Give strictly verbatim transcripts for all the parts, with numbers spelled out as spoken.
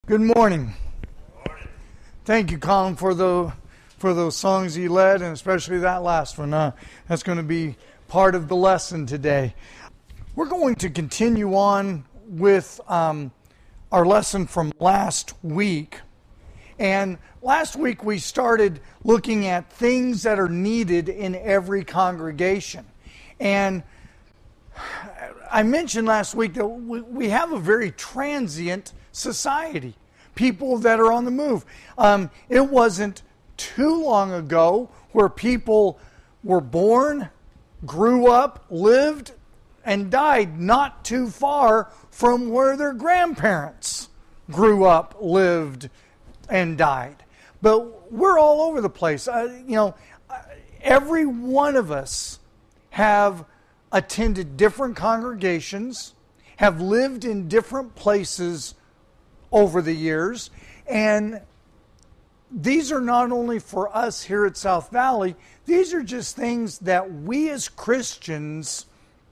Good morning. Thank you, Colin, for the for those songs you led, and especially that last one. Uh, that's going to be part of the lesson today. We're going to continue on with um, our lesson from last week. And last week we started looking at things that are needed in every congregation. And I mentioned last week that we have a very transient society, people that are on the move. Um, it wasn't too long ago where people were born, grew up, lived, and died not too far from where their grandparents grew up, lived, and died. But we're all over the place. Uh, you know, every one of us have attended different congregations, have lived in different places over the years, and these are not only for us here at South Valley, these are just things that we as Christians,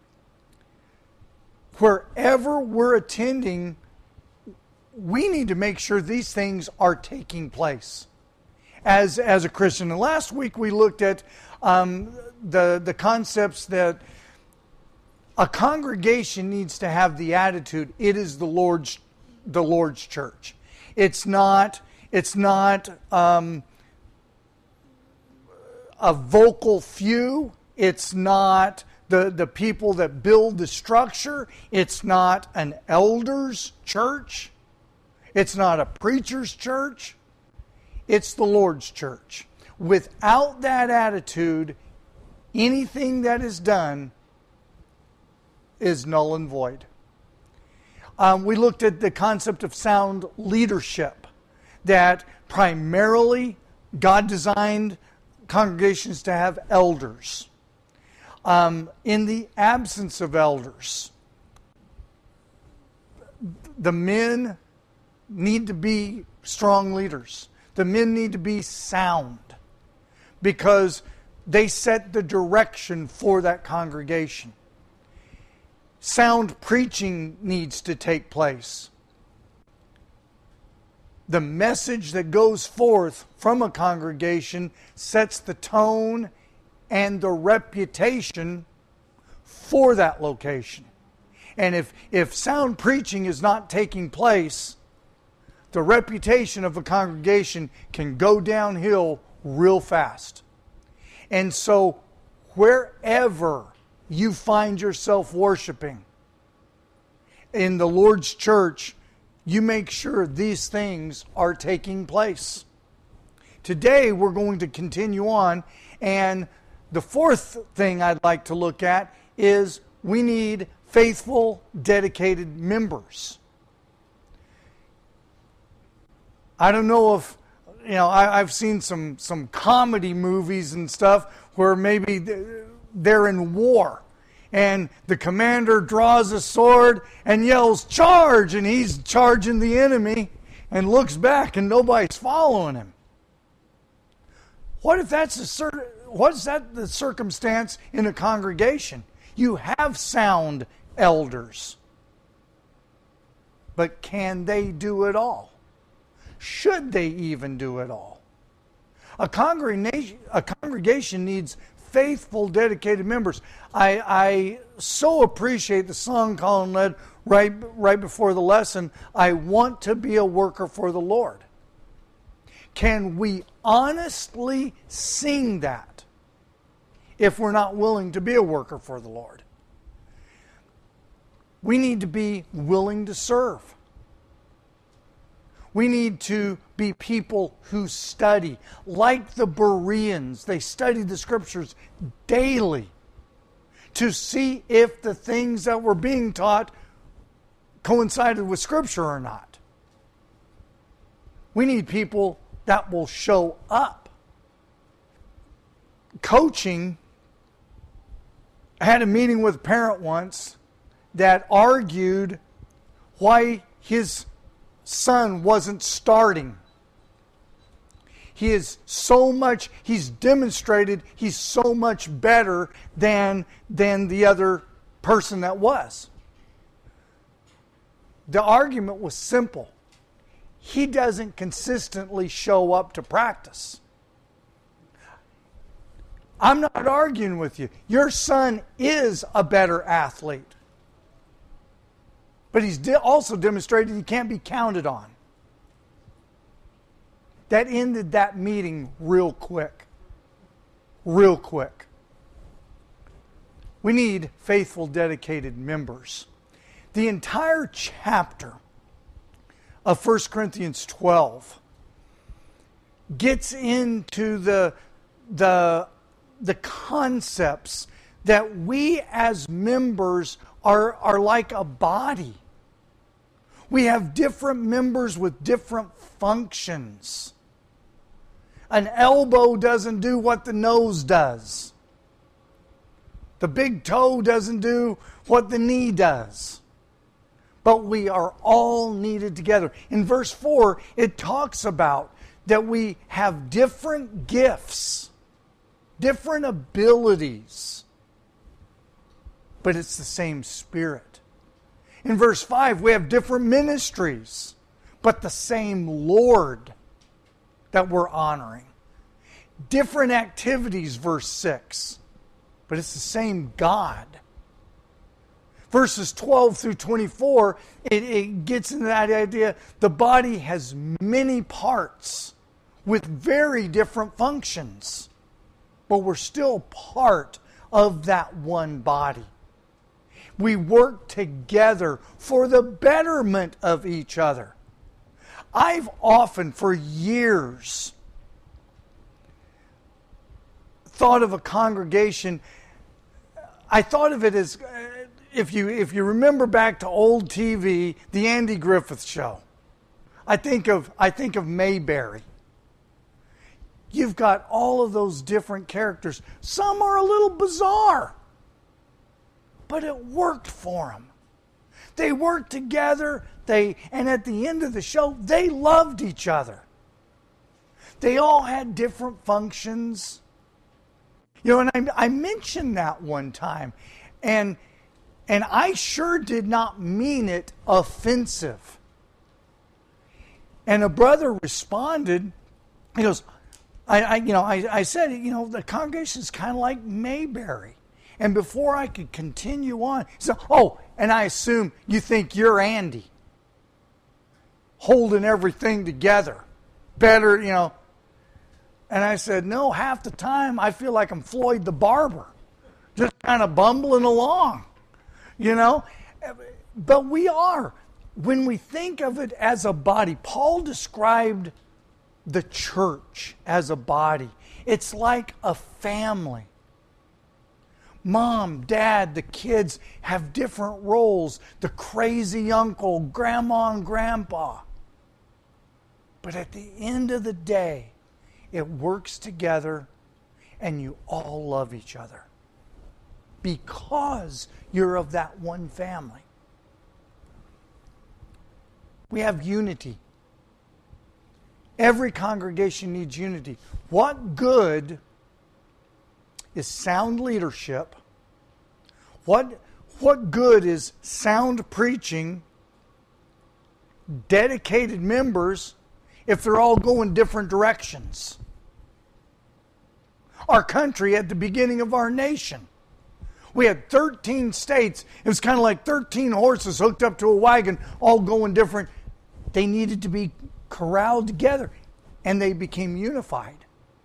wherever we're attending, we need to make sure these things are taking place as, as a Christian. And last week we looked at um, the, the concepts that a congregation needs to have the attitude, it is the Lord's the Lord's church. It's not it's not um, a vocal few. It's not the, the people that build the structure. It's not an elder's church. It's not a preacher's church. It's the Lord's church. Without that attitude, anything that is done is null and void. Um, we looked at the concept of sound leadership, that primarily God designed congregations to have elders. Um, in the absence of elders, the men need to be strong leaders. The men need to be sound because they set the direction for that congregation. Sound preaching needs to take place. The message that goes forth from a congregation sets the tone and the reputation for that location. And if, if sound preaching is not taking place, the reputation of a congregation can go downhill real fast. And so wherever you find yourself worshiping in the Lord's church, you make sure these things are taking place. Today we're going to continue on, and the fourth thing I'd like to look at is we need faithful, dedicated members. I don't know if, you know, I, I've seen some, some comedy movies and stuff where maybe they're in war, and the commander draws a sword and yells, "Charge!" and he's charging the enemy and looks back and nobody's following him. What if that's a cir- what is that the circumstance in a congregation? You have sound elders, but can they do it all? Should they even do it all? A congregation, a congregation needs faithful, dedicated members. I, I so appreciate the song Colin led right, right before the lesson, "I want to be a worker for the Lord." Can we honestly sing that if we're not willing to be a worker for the Lord? We need to be willing to serve. We need to be people who study. Like the Bereans, they studied the Scriptures daily to see if the things that were being taught coincided with Scripture or not. We need people that will show up. Coaching, I had a meeting with a parent once that argued why his son wasn't starting. He is so much, he's demonstrated he's so much better than, than the other person that was. The argument was simple. he doesn't consistently show up to practice. I'm not arguing with you. Your son is a better athlete. But he's also demonstrated he can't be counted on. That ended that meeting real quick. Real quick. We need faithful, dedicated members. The entire chapter of First Corinthians twelve gets into the, the, the concepts that we as members are, are like a body. We have different members with different functions. An elbow doesn't do what the nose does. The big toe doesn't do what the knee does. But we are all needed together. In verse four, it talks about that we have different gifts, different abilities, but it's the same Spirit. In verse five, we have different ministries, but the same Lord that we're honoring. Different activities, verse six, but it's the same God. Verses twelve through twenty-four, it, it gets into that idea. The body has many parts with very different functions, but we're still part of that one body. We work together for the betterment of each other. I've often, for years, thought of a congregation. I thought of it as, if you if you remember back to old T V, the Andy Griffith Show. I think of I think of Mayberry. You've got all of those different characters. Some are a little bizarre, but it worked for them. They worked together. They and at the end of the show, they loved each other. They all had different functions. You know, and I, I mentioned that one time, and and I sure did not mean it offensive. And a brother responded. He goes, I, I you know, I, I said, you know, the congregation is kind of like Mayberry. And before I could continue on, he said, oh, and I assume you think you're Andy, holding everything together, better, you know. And I said, no, half the time I feel like I'm Floyd the Barber, just kind of bumbling along, you know. But we are. When we think of it as a body, Paul described the church as a body. It's like a family. Mom, dad, the kids have different roles. The crazy uncle, grandma and grandpa. But at the end of the day, it works together and you all love each other because you're of that one family. We have unity. Every congregation needs unity. What good is sound leadership? What, what good is sound preaching, dedicated members, if they're all going different directions? Our country, at the beginning of our nation, we had thirteen states. It was kind of like thirteen horses hooked up to a wagon, all going different. They needed to be corralled together, and they became unified.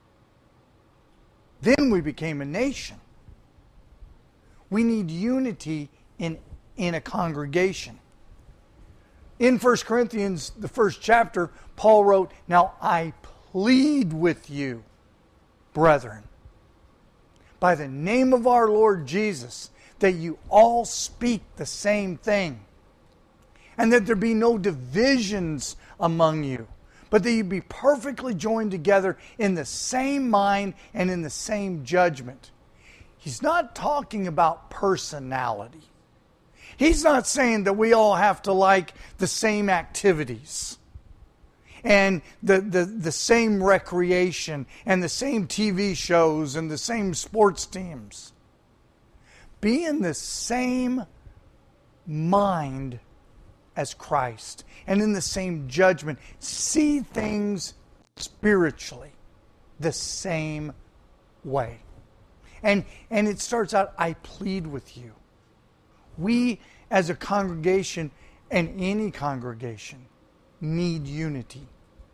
Then we became a nation. We need unity in, in a congregation. In First Corinthians, the first chapter, Paul wrote, now I plead with you, brethren, by the name of our Lord Jesus, that you all speak the same thing, and that there be no divisions among you, but that you be perfectly joined together in the same mind and in the same judgment. He's not talking about personality. He's not saying that we all have to like the same activities and the, the, the same recreation and the same T V shows and the same sports teams. Be in the same mind as Christ and in the same judgment. See things spiritually the same way. And, and it starts out, I plead with you. We as a congregation and any congregation need unity.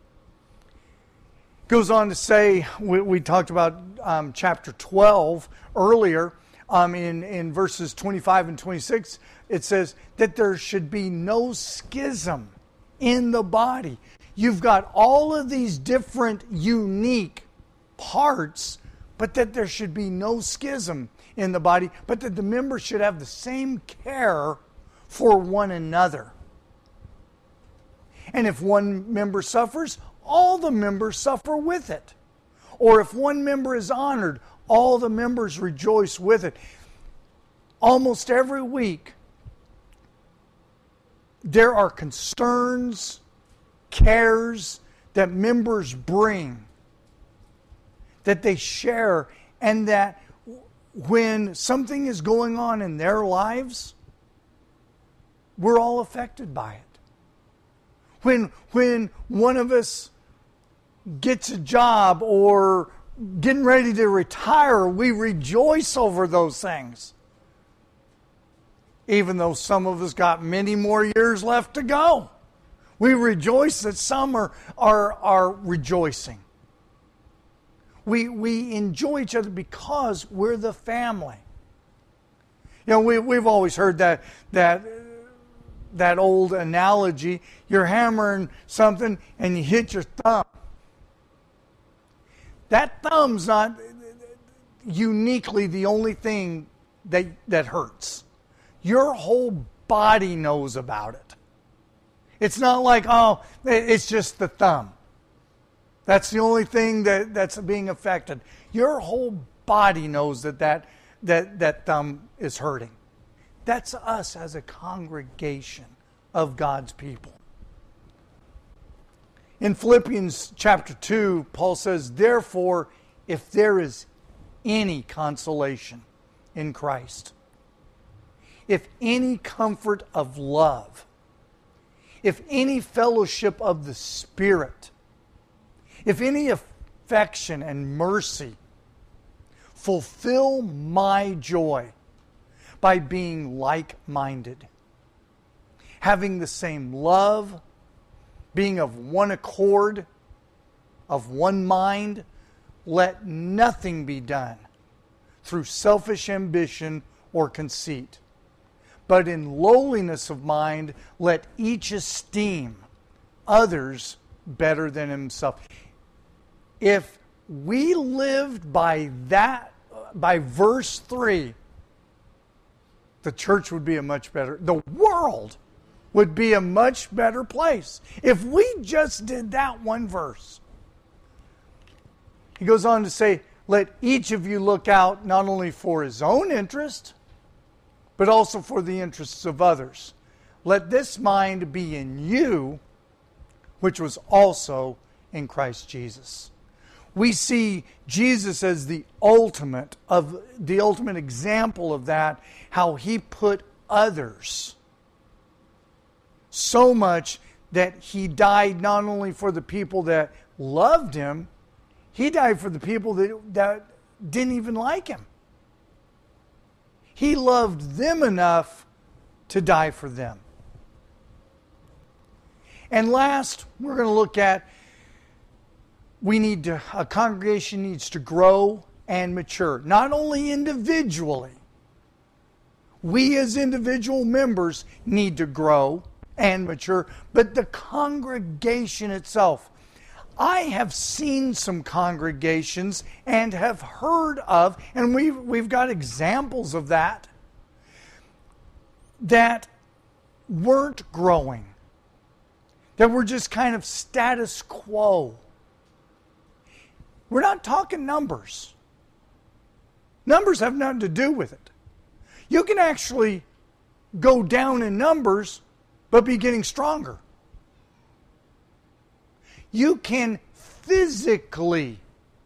Goes on to say, we, we talked about um, chapter twelve earlier, um, in, in verses twenty-five and twenty-six, it says that there should be no schism in the body. You've got all of these different unique parts, but that there should be no schism in the body, but that the members should have the same care for one another. And if one member suffers, all the members suffer with it. Or if one member is honored, all the members rejoice with it. Almost every week, there are concerns, cares that members bring, that they share, and that when something is going on in their lives, we're all affected by it. When, when one of us gets a job or getting ready to retire, we rejoice over those things. Even though some of us got many more years left to go. We rejoice that some are, are, are rejoicing. We, we enjoy each other because we're the family. You know, we, we've always heard that, that, that old analogy. You're hammering something and you hit your thumb. That thumb's not uniquely the only thing that, that hurts. Your whole body knows about it. It's not like, oh, it's just the thumb. That's the only thing that, that's being affected. Your whole body knows that that, that that thumb is hurting. That's us as a congregation of God's people. In Philippians chapter two, Paul says, therefore, if there is any consolation in Christ, if any comfort of love, if any fellowship of the Spirit, if any affection and mercy, fulfill my joy by being like-minded, having the same love, being of one accord, of one mind. Let nothing be done through selfish ambition or conceit, but in lowliness of mind, let each esteem others better than himself. If we lived by that, by verse three, the church would be a much better, the world would be a much better place. If we just did that one verse. He goes on to say, let each of you look out not only for his own interest, but also for the interests of others. Let this mind be in you, which was also in Christ Jesus. We see Jesus as the ultimate of the ultimate example of that, how he put others so much that he died not only for the people that loved him, he died for the people that, that didn't even like him. He loved them enough to die for them. And last, we're going to look at we need to, a congregation needs to grow and mature. Not only individually. We as individual members need to grow and mature, but the congregation itself. I have seen some congregations and have heard of, and we've, we've got examples of that, that weren't growing. That were just kind of status quo. We're not talking numbers. Numbers have nothing to do with it. You can actually go down in numbers, but be getting stronger. You can physically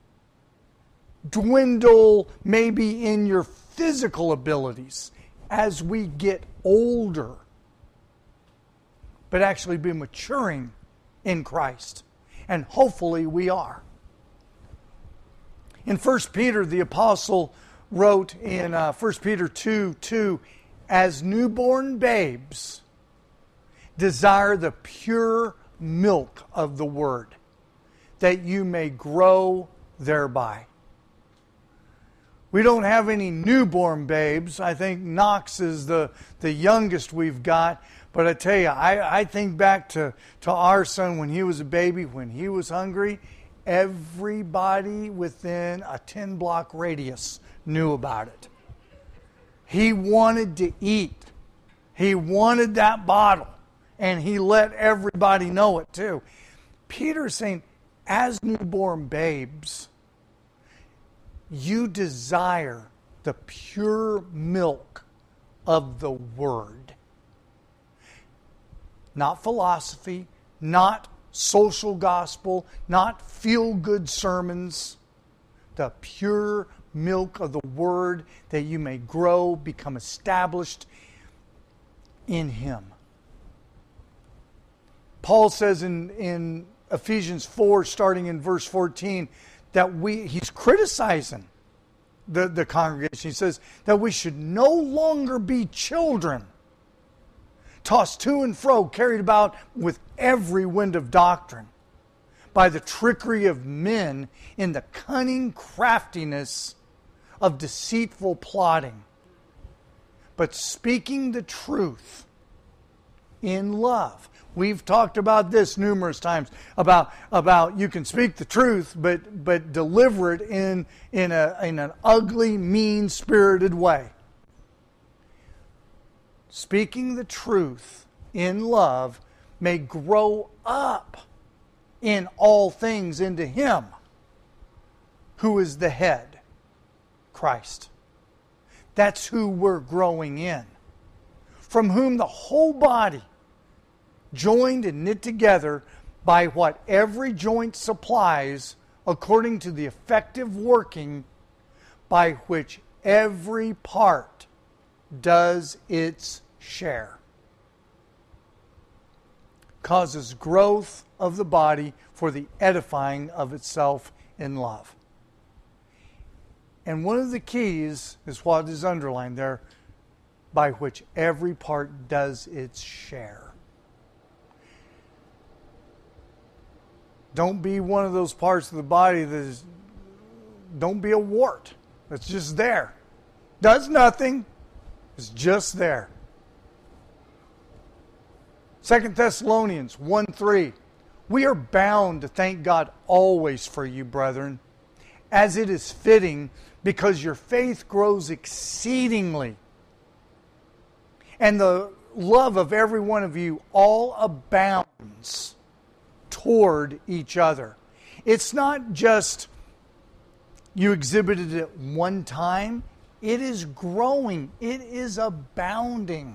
dwindle maybe in your physical abilities as we get older. but actually be maturing in Christ. And hopefully we are. In First Peter, the apostle wrote in uh, First Peter two two, as newborn babes, desire the pure milk of the word, that you may grow thereby. We don't have any newborn babes. I think Knox is the, the youngest we've got. But I tell you, I, I think back to, to our son when he was a baby, when he was hungry, everybody within a ten block radius knew about it. He wanted to eat. He wanted that bottle. And he let everybody know it too. Peter's saying, as newborn babes, you desire the pure milk of the Word. Not philosophy, not social gospel, not feel-good sermons. The pure milk of the Word, that you may grow, become established in Him. Paul says in, in Ephesians four, starting in verse fourteen, that we, he's criticizing the, the congregation. He says that we should no longer be children, tossed to and fro, carried about with every wind of doctrine, by the trickery of men in the cunning craftiness of deceitful plotting, but speaking the truth in love. We've talked about this numerous times, about, about you can speak the truth, but, but deliver it in, in, a, in an ugly, mean-spirited way. Speaking the truth in love may grow up in all things into Him who is the head, Christ. That's who we're growing in. From whom the whole body, joined and knit together by what every joint supplies, according to the effective working by which every part does its share, causes growth of the body for the edifying of itself in love. And one of the keys is what is underlined there, by which every part does its share. Don't be one of those parts of the body that is, don't be a wart that's just there. Does nothing. It's just there. Second Thessalonians one three. We are bound to thank God always for you, brethren, as it is fitting, because your faith grows exceedingly, and the love of every one of you all abounds toward each other. It's not just you exhibited it one time. It is growing. It is abounding.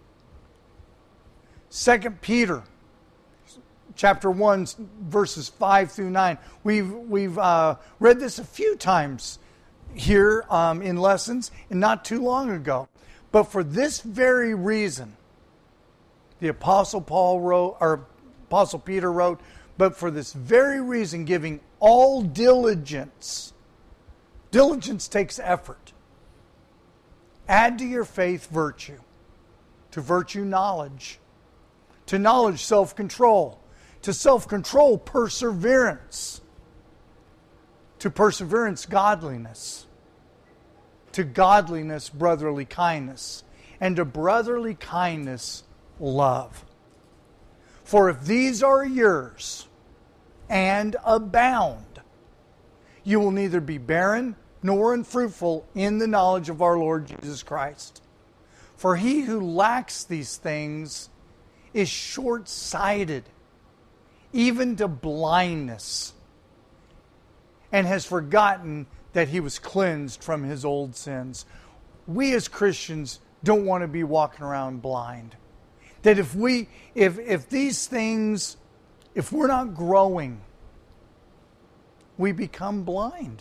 Second Peter chapter one, verses five through nine. We've, we've uh, read this a few times here um, in lessons, and not too long ago. But for this very reason, the Apostle Paul wrote, or Apostle Peter wrote, but for this very reason, giving all diligence. Diligence takes effort. Add to your faith virtue. To virtue knowledge. To knowledge self-control. To self-control perseverance. To perseverance godliness. To godliness brotherly kindness. And to brotherly kindness love. For if these are yours and abound, you will neither be barren nor unfruitful in the knowledge of our Lord Jesus Christ. For he who lacks these things is short-sighted, even to blindness, and has forgotten that he was cleansed from his old sins. We as Christians don't want to be walking around blind. That if we, if if these things, if we're not growing, we become blind.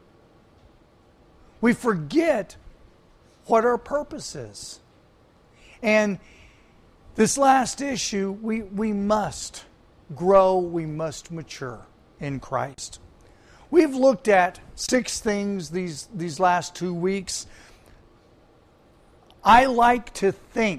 We forget what our purpose is. And This last issue, we, we must grow, we must mature in Christ. We've looked at six things these, these last two weeks. I like to think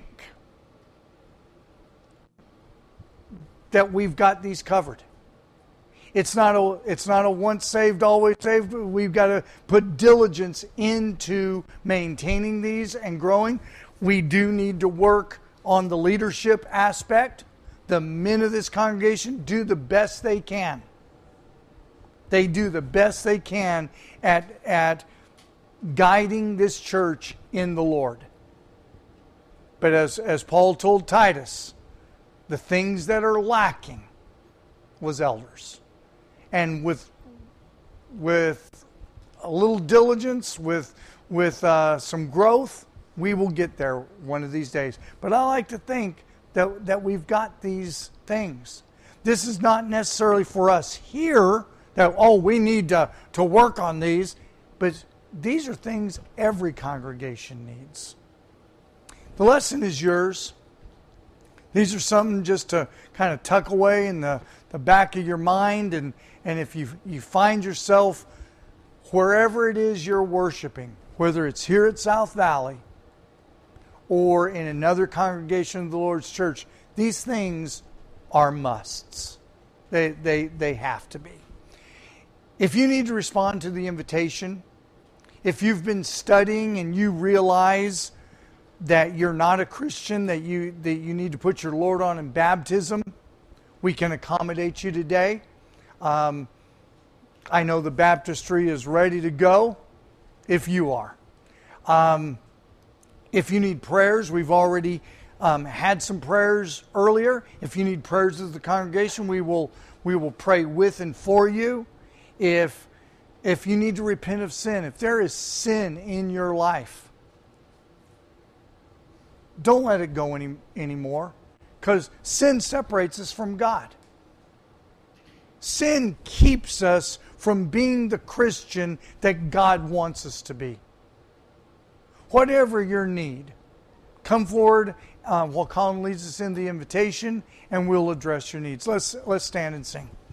that we've got these covered. It's not a it's not a once saved, always saved. We've got to put diligence into maintaining these and growing. We do need to work on the leadership aspect. The men of this congregation do the best they can. They do the best they can at, at guiding this church in the Lord. But as, as Paul told Titus, the things that are lacking was elders. And with with a little diligence, with with uh, some growth, we will get there one of these days. But I like to think that that we've got these things. This is not necessarily for us here that, oh, we need to, to work on these. But these are things every congregation needs. The lesson is yours. These are something just to kind of tuck away in the, the back of your mind. And, and if you, you find yourself wherever it is you're worshiping, whether it's here at South Valley or in another congregation of the Lord's church, these things are musts. They, they, they have to be. If you need to respond to the invitation, if you've been studying and you realize that you're not a Christian, that you that you need to put your Lord on in baptism, we can accommodate you today. Um, I know the baptistry is ready to go if you are. Um, if you need prayers, we've already um, had some prayers earlier. If you need prayers of the congregation, we will we will pray with and for you. If if you need to repent of sin, if there is sin in your life, don't let it go any anymore, because sin separates us from God. Sin keeps us from being the Christian that God wants us to be. Whatever your need, come forward uh, while Colin leads us in the invitation, and we'll address your needs. Let's let's stand and sing.